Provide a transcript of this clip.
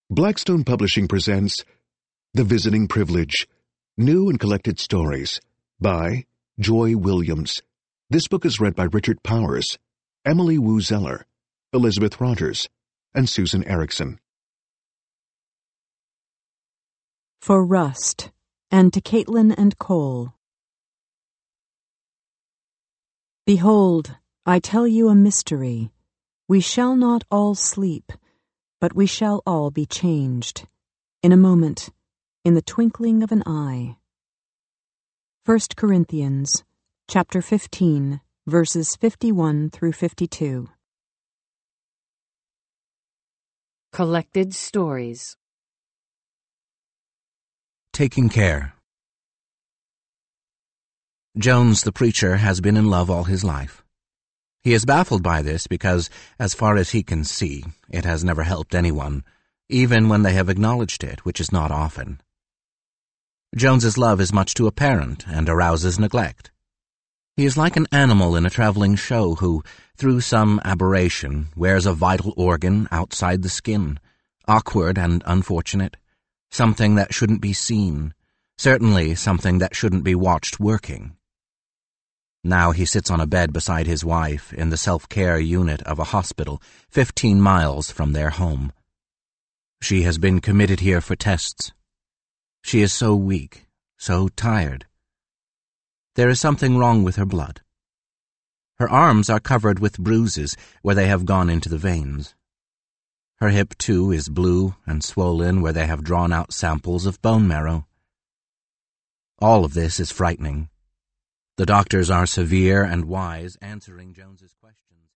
Blackstone Publishing presents The Visiting Privilege, New and Collected Stories by Joy Williams. This book is read by Richard Powers, Emily Wu Zeller, Elizabeth Rogers, and Susan Erickson. For Rust, and to Caitlin and Cole. Behold, I tell you a mystery. We shall not all sleep, but we shall all be changed. In a moment, in the twinkling of an eye. 1 Corinthians, chapter 15, verses 51 through 52. Collected Stories. Taking Care. Jones the preacher has been in love all his life. He is baffled by this because, as far as he can see, it has never helped anyone, even when they have acknowledged it, which is not often. Jones's love is much too apparent and arouses neglect. He is like an animal in a traveling show who, through some aberration, wears a vital organ outside the skin, awkward and unfortunate, something that shouldn't be seen, certainly something that shouldn't be watched working. Now he sits on a bed beside his wife in the self-care unit of a hospital 15 miles from their home. She has been committed here for tests. She is so weak, so tired. There is something wrong with her blood. Her arms are covered with bruises where they have gone into the veins. Her hip, too, is blue and swollen where they have drawn out samples of bone marrow. All of this is frightening. The doctors are severe and wise, answering Jones's questions.